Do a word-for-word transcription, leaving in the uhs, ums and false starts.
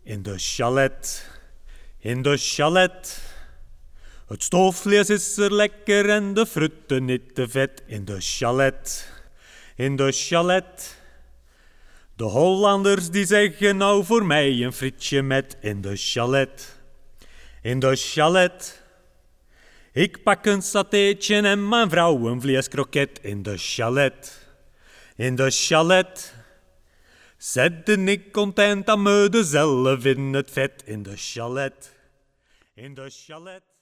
In de chalet, in de chalet. Het stoofvlees is er lekker en de frutten niet te vet. In de chalet, in de chalet. De Hollanders die zeggen nou voor mij een frietje met. In de chalet, in de chalet. Ik pak een satéetje en mijn vrouw een vleeskroket. In de chalet, in de chalet. Zette ik content aan me dezelf in het vet. In de chalet, in de chalet.